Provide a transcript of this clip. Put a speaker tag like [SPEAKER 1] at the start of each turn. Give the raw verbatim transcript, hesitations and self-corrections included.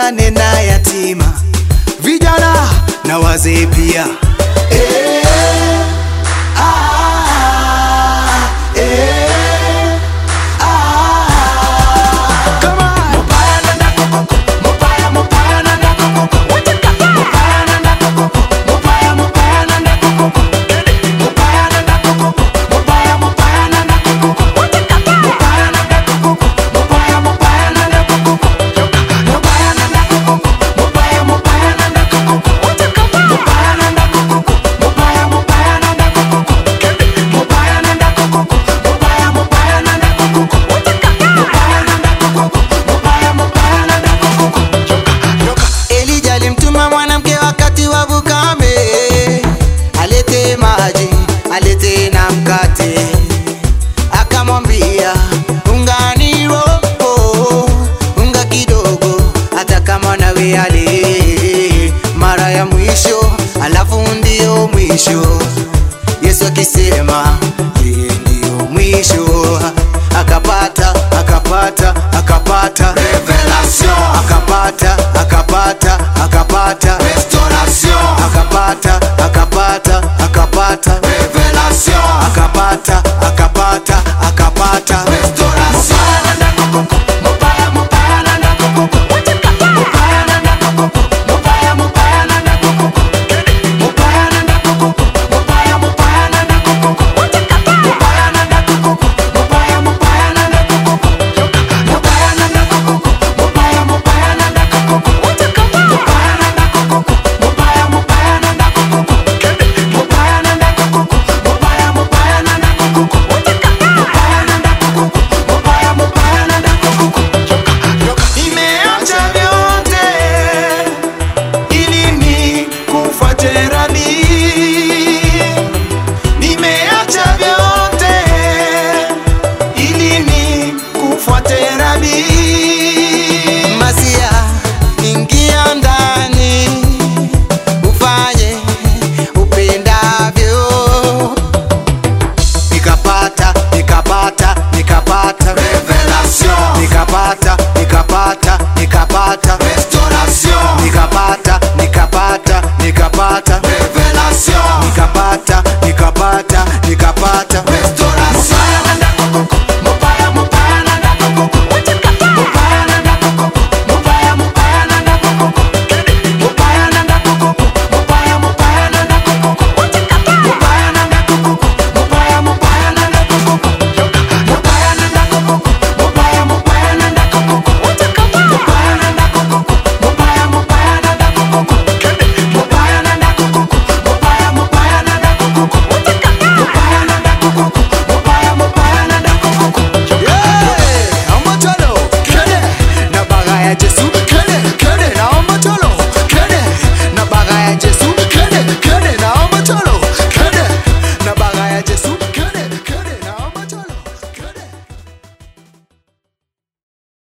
[SPEAKER 1] tusipendane na yatima, vijana na wazee pia. Eh, ah, eh, ah. Come on. Mupaya nanda kokoko, mupaya mupaya nanda kokoko. Mupaya nanda kokoko, mupaya mupaya nanda kokoko. Mupaya nanda kokoko, mupaya mupaya nanda kokoko. Mupaya nanda kokoko, mupaya mupaya nanda kokoko. Mupaya nanda kokoko, mupaya mupaya nanda kokoko. Mupaya nanda kokoko, mupaya mupaya nanda kokoko. Mupaya nanda kokoko, mupaya mupaya nanda kokoko. Mupaya nanda kokoko, mupaya mupaya nanda kokoko. Elijah alimtuma mwanamke wakati wa ukame, alete maji, alete na mkate. Akamwambia unga ni roho, unga kidogo, hata kama nawe ale mara ya mwisho, alafu ndio mwisho. Yesu akisema yeye ndio mwisho, akapata akapata akapata revelation, akapata